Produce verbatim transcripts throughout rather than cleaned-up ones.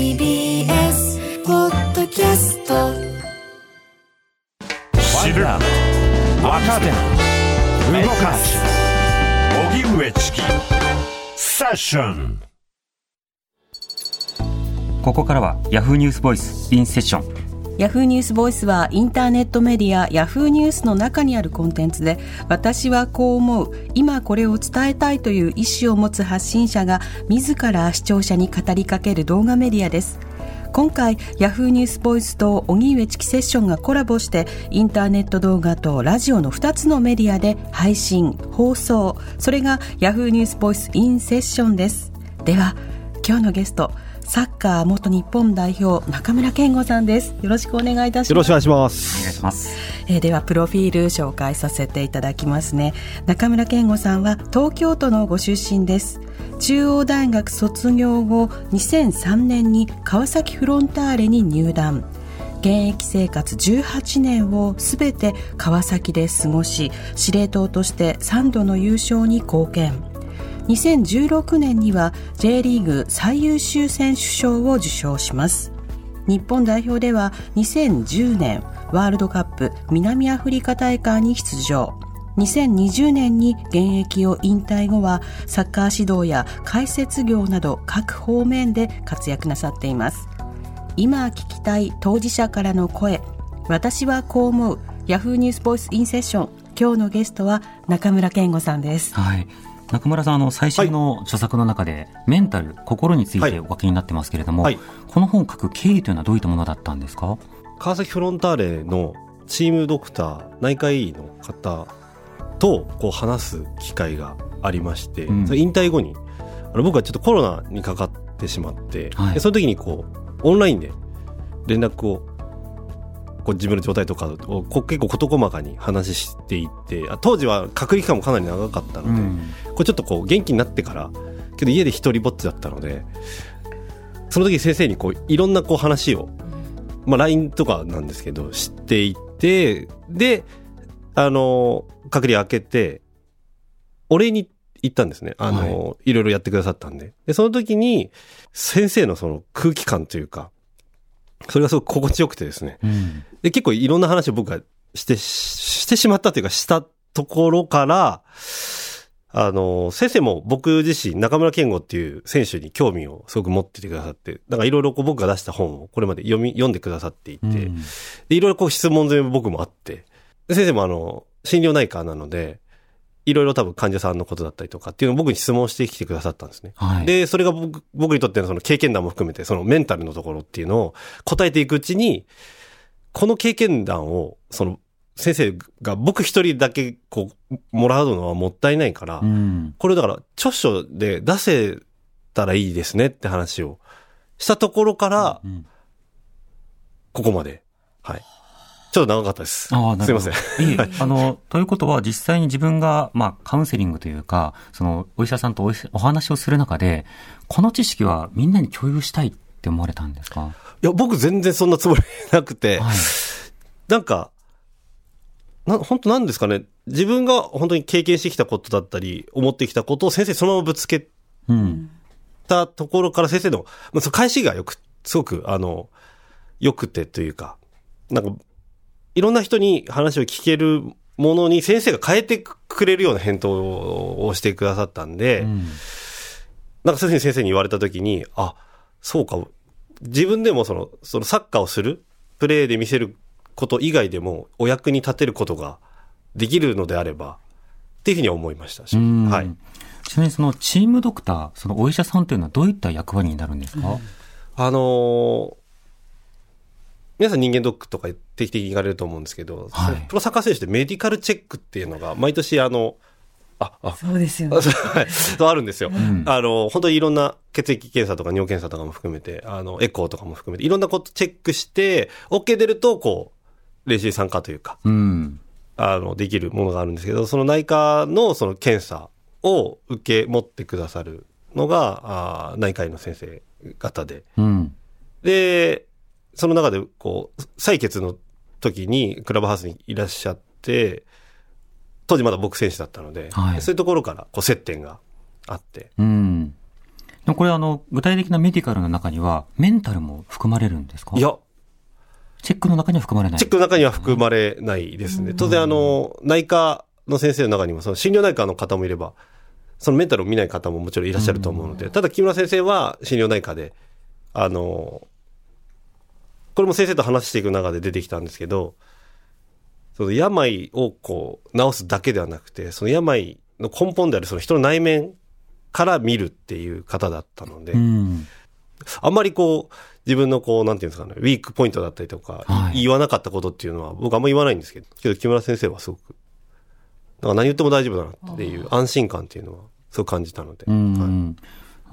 ービーエス ポッドキャスト。 知る若手動かす荻上チキセッション。 ここからはヤフーニュースボイスインセッション。 ヤフーニュースボイスはインターネットメディアヤフーニュースの中にあるコンテンツで、私はこう思う、今これを伝えたいという意思を持つ発信者が自ら視聴者に語りかける動画メディアです。今回ヤフーニュースボイスと荻上チキセッションがコラボして、インターネット動画とラジオのふたつのメディアで配信放送、それがヤフーニュースボイスインセッションです。では今日のゲスト、サッカー元日本代表中村憲剛さんです。よろしくお願いいたします。 よろしくお願いします。 お願いします。 えー、ではプロフィール紹介させていただきますね。中村憲剛さんは東京都のご出身です。中央大学卒業後にせんさんねんに川崎フロンターレに入団。現役生活じゅうはちねんをすべて川崎で過ごし、司令塔としてさんどの優勝に貢献。にせんじゅうろくねんには J リーグ最優秀選手賞を受賞します。日本代表ではにせんじゅうねんワールドカップ南アフリカ大会に出場。にせんにじゅうねんに現役を引退後はサッカー指導や解説業など各方面で活躍なさっています。今聞きたい当事者からの声、私はこう思う、ヤフーニュースボイスインセッション。今日のゲストは中村憲剛さんです。 はい、中村さん、あの最新の著作の中で、はい、メンタル、心についてお書きになってますけれども、はい、この本を書く経緯というのはどういったものだったんですか？ 川崎フロンターレのチームドクター、内科医の方とこう話す機会がありまして、うん、それ引退後にあの僕はちょっとコロナにかかってしまって、はい、でその時にこうオンラインで連絡をこう自分の状態とかをこう結構事細かに話していって、当時は隔離期間もかなり長かったので、うん、こうちょっとこう元気になってからけど家で一人ぼっちだったので、その時先生にこういろんなこう話を、まあ、ライン とかなんですけど知っていって、であの隔離明けてお礼に行ったんですね。あの、はい、いろいろやってくださったんで、でその時に先生のその空気感というか、それがすごく心地よくてですね、うん、で結構いろんな話を僕がしてしてしまったというかしたところから、あの先生も僕自身中村憲剛っていう選手に興味をすごく持っててくださって、だからいろいろ僕が出した本をこれまで読み読んでくださっていて、うん、でいろいろこう質問攻め僕もあって、で先生もあの心療内科なのでいろいろ多分患者さんのことだったりとかっていうのを僕に質問してきてくださったんですね。はい、で、それが僕、僕にとってのその経験談も含めてそのメンタルのところっていうのを答えていくうちに、この経験談をその先生が僕一人だけこうもらうのはもったいないから、うん、これだから著書で出せたらいいですねって話をしたところから、うんうん、ここまで。はい。ちょっと長かったです。あ、すいません。 いいあのということは実際に自分が、まあ、カウンセリングというか、そのお医者さんと お, お話をする中で、この知識はみんなに共有したいって思われたんですか？ いや、僕全然そんなつもりなくて、はい、なんかな本当なんですかね、自分が本当に経験してきたことだったり思ってきたことを先生そのままぶつけたところから、先生の、まあ、その返しがよくすごくあのよくてというか、なんかいろんな人に話を聞けるものに先生が変えてくれるような返答をしてくださったんで、うん、なんかそういうふうに先生に言われたときに、あ、そうか、自分でもその、そのサッカーをする、プレーで見せること以外でもお役に立てることができるのであればっていうふうに思いましたし、はい。 ちなみにそのチームドクター、そのお医者さんというのはどういった役割になるんですか？うん、 あのー、皆さん人間ドックとか定期的に行かれると思うんですけど、はい、プロサッカー選手でメディカルチェックっていうのが毎年あのああそうですよねそうあるんですよ、うん、あの本当にいろんな血液検査とか尿検査とかも含めて、あのエコーとかも含めていろんなことチェックして OK 出るとこう練習に参加というか、うん、あのできるものがあるんですけど、その内科のその検査を受け持ってくださるのがあ内科医の先生方で、うん、でその中でこう採血の時にクラブハウスにいらっしゃって、当時まだ僕選手だったので、はい、そういうところからこう接点があって、 うん、 でもこれあの、具体的なメディカルの中には、メンタルも含まれるんですか？ いや、 チェックの中には含まれない。 チェックの中には含まれないですね。当然あの、内科の先生の中にも、その心療内科の方もいれば、そのメンタルを見ない方ももちろんいらっしゃると思うので、ただ木村先生は心療内科で、あの、これも先生と話していく中で出てきたんですけど、その病をこう治すだけではなくて、その病の根本であるその人の内面から見るっていう方だったので、うん、あんまりこう自分のこうなんていうんですかね、ウィークポイントだったりとか、はい、言わなかったことっていうのは僕あんま言わないんですけど、けど木村先生はすごくだから何言っても大丈夫だなっていう安心感っていうのはすごく感じたので、うんはい、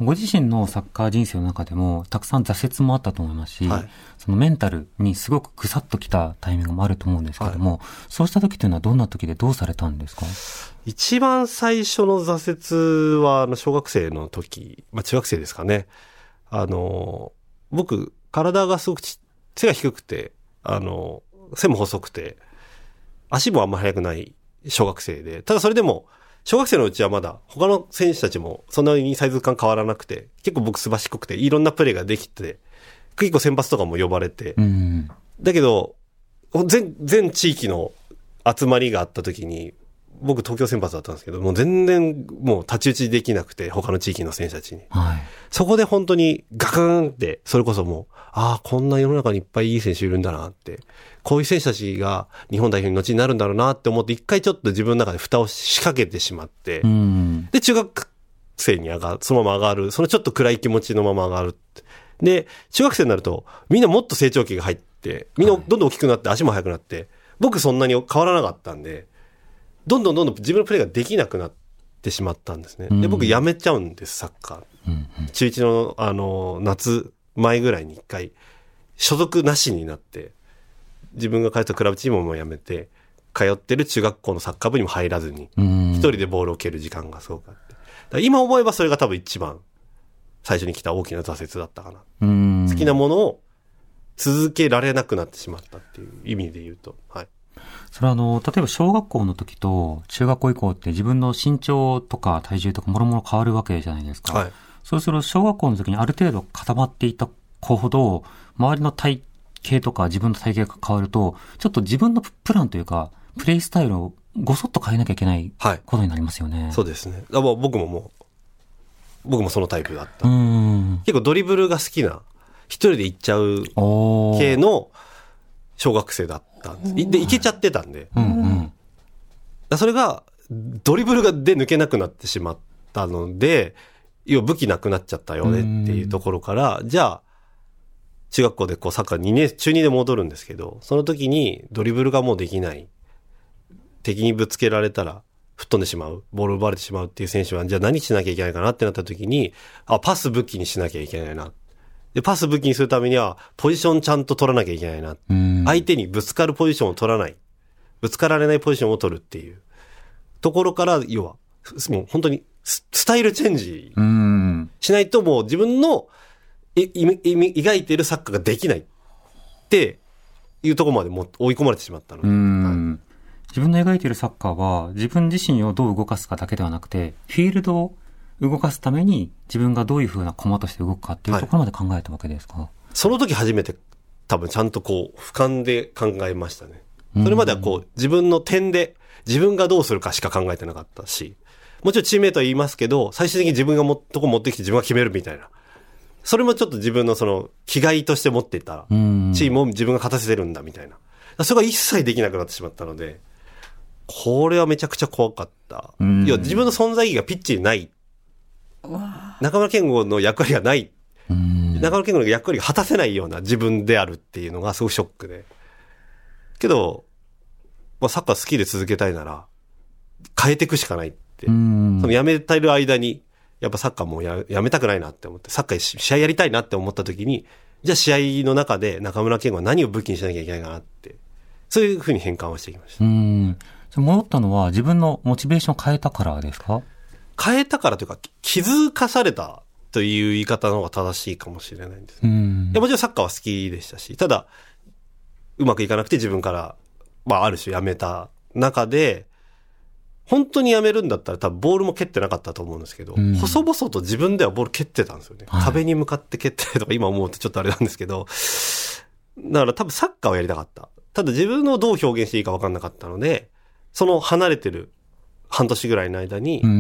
ご自身のサッカー人生の中でもたくさん挫折もあったと思いますし、はい、そのメンタルにすごくぐさっときたタイミングもあると思うんですけども、はい、そうした時というのはどんな時でどうされたんですか？ 一番最初の挫折はあの小学生の時、まあ中学生ですかね。あの僕体がすごくち背が低くて、あの背も細くて足もあんま速くない小学生で、ただそれでも小学生のうちはまだ他の選手たちもそんなにサイズ感変わらなくて、結構僕すばしっこくていろんなプレーができて、結構選抜とかも呼ばれて、うん、だけど全全地域の集まりがあった時に僕東京選抜だったんですけど、もう全然もう太刀打ちできなくて、他の地域の選手たちに、はい、そこで本当にガクンって、それこそもうああこんな世の中にいっぱいいい選手いるんだなって、こういう選手たちが日本代表に後になるんだろうなって思って、一回ちょっと自分の中で蓋を仕掛けてしまって、うん、で中学生に上がる、そのまま上がる、そのちょっと暗い気持ちのまま上がるって、で中学生になるとみんなもっと成長期が入って、みんなどんどん大きくなって足も速くなって、僕そんなに変わらなかったんで、どんどんどんどん自分のプレーができなくなってしまったんですね。で、僕辞めちゃうんです、サッカー。うんうん、中いちの、あの、夏前ぐらいに一回、所属なしになって、自分が通ったクラブチームも辞めて、通ってる中学校のサッカー部にも入らずに、一人でボールを蹴る時間がすごくあって。だから今思えばそれが多分一番最初に来た大きな挫折だったかな。うん好きなものを続けられなくなってしまったっていう意味で言うと、はい。 それはあの、例えば小学校の時と中学校以降って自分の身長とか体重とかもろもろ変わるわけじゃないですか。はい、そうすると小学校の時にある程度固まっていた子ほど、周りの体型とか自分の体型が変わると、ちょっと自分のプランというか、プレイスタイルをごそっと変えなきゃいけないことになりますよね。はい、 そうですね。だから僕ももう、僕もそのタイプだった。うん結構ドリブルが好きな、一人で行っちゃう系の小学生だった。で、いけちゃってたんで。うんうん、だそれが、ドリブルがで抜けなくなってしまったので、要は武器なくなっちゃったよねっていうところから、じゃあ、中学校でこうサッカーにねん、中にで戻るんですけど、その時にドリブルがもうできない。敵にぶつけられたら吹っ飛んでしまう。ボール奪われてしまうっていう選手は、じゃあ何しなきゃいけないかなってなった時に、あ、パス武器にしなきゃいけないな。で、パス武器にするためには、ポジションちゃんと取らなきゃいけないな。相手にぶつかるポジションを取らない。ぶつかられないポジションを取るっていうところから、要は、もう本当にスタイルチェンジしないと、もう自分の描いているサッカーができないっていうところまでもう追い込まれてしまったので。うんはい、自分の描いているサッカーは、自分自身をどう動かすかだけではなくて、フィールドを動かすために自分がどういう風な駒として動くかっていうところまで考えたわけですか？はい、 その時初めて多分ちゃんとこう俯瞰で考えましたね。それまではこう自分の点で自分がどうするかしか考えてなかったし、もちろんチームメイトは言いますけど、最終的に自分がもとこ持ってきて自分が決めるみたいな。それもちょっと自分のその気概として持っていたチームを自分が勝たせてるんだみたいな。それが一切できなくなってしまったので、これはめちゃくちゃ怖かった。要は自分の存在意義がピッチにない。中村健吾の役割がない。中村健吾の役割が果たせないような自分であるっていうのがすごいショックで。けど、まあ、サッカー好きで続けたいなら、変えていくしかないって。そのやめている間に、やっぱサッカーも や, やめたくないなって思って、サッカー試合やりたいなって思った時に、じゃあ試合の中で中村健吾は何を武器にしなきゃいけないかなって、そういうふうに変換をしていきました。うん戻ったのは自分のモチベーションを変えたからですか？ 変えたからというか、気づかされたという言い方の方が正しいかもしれないんです。うんいやもちろんサッカーは好きでしたし、ただ、うまくいかなくて自分から、まあある種やめた中で、 本当にやめるんだったら多分ボールも蹴ってなかったと思うんですけど、うん、細々と自分ではボール蹴ってたんですよね。はい、壁に向かって蹴ってとか今思うとちょっとあれなんですけど、だから多分サッカーをやりたかった。ただ自分をどう表現していいか分かんなかったので、その離れてる半年ぐらいの間に、うん、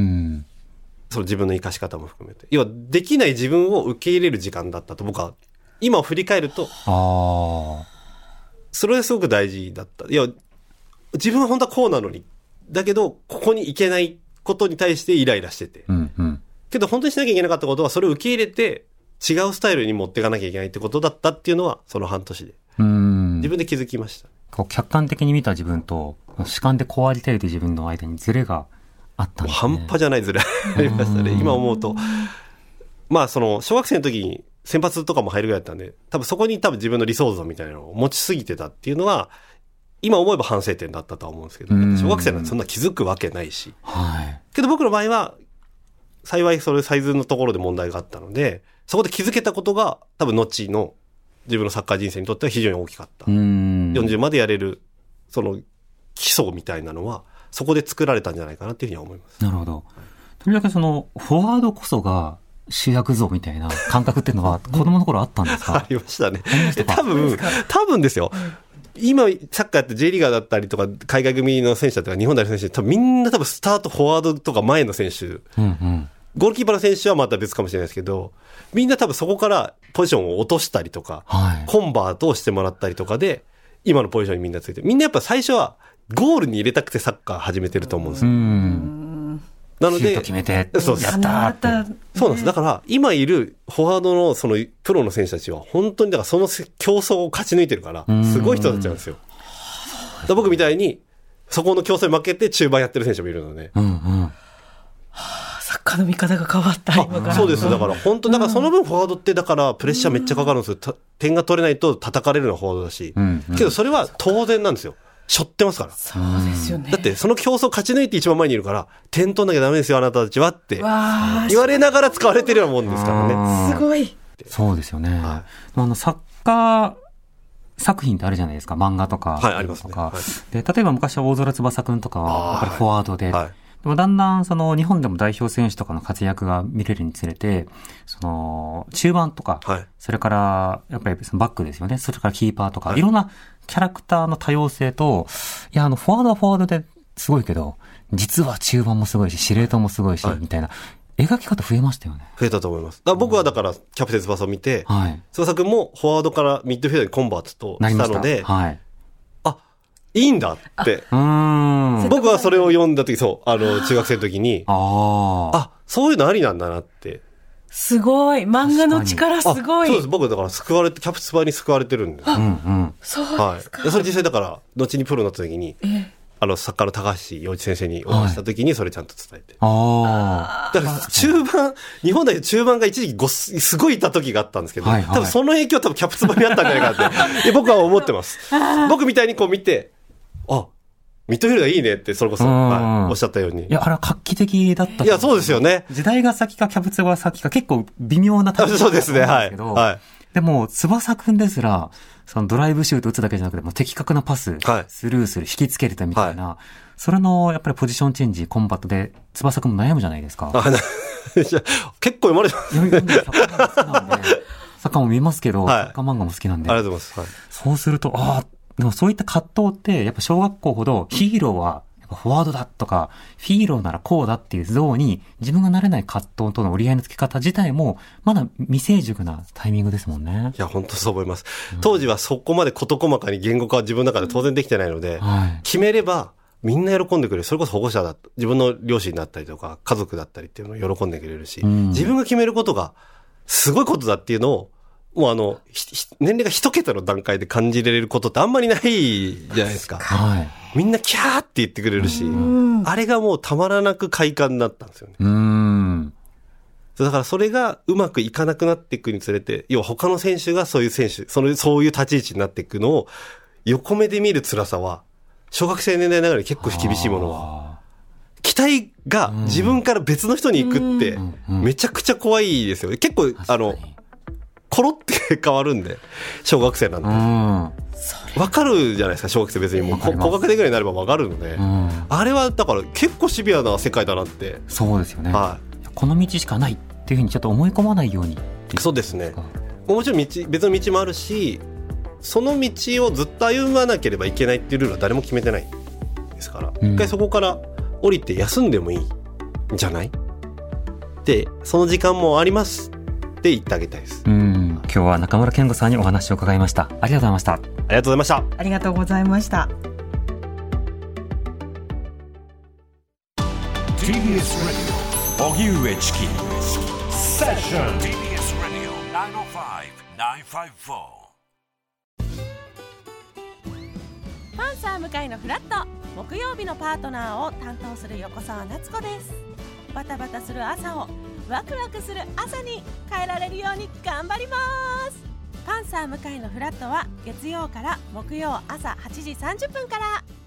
その自分の生かし方も含めて、要はできない自分を受け入れる時間だったと僕は今振り返ると、あそれはすごく大事だった。いや自分は本当はこうなのに、だけどここに行けないことに対してイライラしてて、うんうん、けど本当にしなきゃいけなかったことはそれを受け入れて違うスタイルに持っていかなきゃいけないってことだったっていうのはその半年でうん自分で気づきました。 こう客観的に見た自分と主観でこうありたいという自分の間にズレがあったんですね。 半端じゃないズレありましたね。今思うとまあその小学生の時に先発とかも入るぐらいだったんで、多分そこに多分自分の理想像みたいなのを持ちすぎてたっていうのは今思えば反省点だったとは思うんですけど、小学生なんてそんな気づくわけないし、はい、けど僕の場合は幸いそれサイズのところで問題があったので、そこで気づけたことが多分後の自分のサッカー人生にとっては非常に大きかった。うんよんじゅうまでやれるその基礎みたいなのはそこで作られたんじゃないかなっていうふうには思います。 なるほど。とにかくそのフォワードこそが主役像みたいな感覚っていうのは子供の頃あったんですか？ ありましたね。多分多分ですよ。今サッカーやって J リーガーだったりとか海外組の選手だったり日本代表の選手多分みんな多分スタートフォワードとか前の選手、うんうん、ゴールキーパーの選手はまた別かもしれないですけど、みんな多分そこからポジションを落としたりとか、はい、コンバートをしてもらったりとかで今のポジションにみんなついて、みんなやっぱ最初はゴールに入れたくてサッカー始めてると思うんですよ。うんなので、 シュート決めて、やったーって。 そうなんです。だから、今いるフォワードのそのプロの選手たちは、本当にだからその競争を勝ち抜いてるから、すごい人たちなんですよ。だ僕みたいに、そこの競争に負けて中盤やってる選手もいるので。うんうんはあ、サッカーの見方が変わった、今から。 そうです。だから本当、だからその分フォワードってだからプレッシャーめっちゃかかるんですよ。点が取れないと叩かれるのはフォワードだし。うんうん、けどそれは当然なんですよ。背負ってますから。 そうですよね。 だってその競争勝ち抜いて一番前にいるから、点取んなきゃダメですよあなたたちはって言われながら使われてるようなもんですからね。すごい。 そうですよね。はい、あのサッカー作品ってあるじゃないですか。漫画とか。 はい、ありますね。はい、 で、例えば昔は大空翼くんとかはやっぱりフォワードで、はいはい、でもだんだんその日本でも代表選手とかの活躍が見れるにつれて、その中盤とか、はい、それからやっぱりそのバックですよね。それからキーパーとか、はい、いろんなキャラクターの多様性と、いや、あの、フォワードはフォワードですごいけど、実は中盤もすごいし、司令塔もすごいし、はい、みたいな、描き方増えましたよね。 増えたと思います。だから僕はだから、キャプテン翼を見て、はい、翼くんもフォワードからミッドフィールドにコンバートとしたので、はい、あ、いいんだって。うん僕はそれを読んだ時、そう、あの、中学生の時に、ああ、そういうのありなんだなって。 すごい。漫画の力すごい。 そうです。僕だから救われて、キャプツバに救われてるんです。うんうん。 そうですか。 はい。それ実際だから、後にプロになった時に、えあの、作家の高橋洋一先生にお会いした時にそれちゃんと伝えて。ああ。だから中盤、日本代表中盤が一時期ごす、すごいいた時があったんですけど、はいはい、多分その影響は多分キャプツバにあったんじゃないかなって僕は思ってます。僕みたいにこう見て、あ、ミッドフィールドいいねってそれこそ、はい、おっしゃったように。 いや、あれは画期的だった。 いや、そうですよね。 時代が先かキャプツバが先か結構微妙な感じそうですね、はい。はい。 でも、翼くんですら、そのドライブシュート打つだけじゃなくて、もう的確なパス、はい、スルーする、引きつけるみたいな、はい、それの、やっぱりポジションチェンジ、コンバットで、翼くんも悩むじゃないですか。あ結構読まれてます。読み込んで、サッカーが好きなんで、 サッカーも見ますけど、はい、サッカー漫画も好きなんで。 ありがとうございます。はい、 そうすると、ああ、でもそういった葛藤って、やっぱ小学校ほどヒーローは、フォワードだとか、フィーローならこうだっていう像に自分がなれない葛藤との折り合いのつけ方自体もまだ未成熟なタイミングですもんね。 いや、本当そう思います。うん、当時はそこまで事細かに言語化は自分の中で当然できてないので、はい、決めればみんな喜んでくれる。それこそ保護者だった、自分の両親だったりとか家族だったりっていうのを喜んでくれるし、うん、自分が決めることがすごいことだっていうのをもうあの、年齢が一桁の段階で感じられることってあんまりないじゃないですか。はい。みんなキャーって言ってくれるし、あれがもうたまらなく快感になったんですよね。うん。だからそれがうまくいかなくなっていくにつれて、要は他の選手がそういう選手、その、そういう立ち位置になっていくのを横目で見る辛さは、小学生年代ながらに結構厳しいものは、期待が自分から別の人に行くってめちゃくちゃ怖いですよね。結構、あの、コロって変わるんで、小学生なんで。うん。 分かるじゃないですか。小学生別にもう高学年ぐらいになれば分かるので、うん、あれはだから結構シビアな世界だなって。 そうですよね、はい、この道しかないっていうふうにちょっと思い込まないように。 そうですね。もちろん道別の道もあるし、その道をずっと歩まなければいけないっていうルールは誰も決めてないですから、うん、一回そこから降りて休んでもいいんじゃないで、その時間もありますって言ってあげたいです。 うん、今日は中村健吾さんにお話を伺いました。ありがとうございました。ありがとうございました。 ありがとうございました。 ティービーエス ラジオ荻上チキセッション ティービーエス ラジオ ナインオーファイブ ナインファイブフォー。 パンサー向井のフラット、木曜日のパートナーを担当する横澤夏子です。バタバタする朝をワクワクする朝に変えられるように頑張ります。パンサー向井のフラットは月曜から木曜朝はちじさんじゅっぷんから。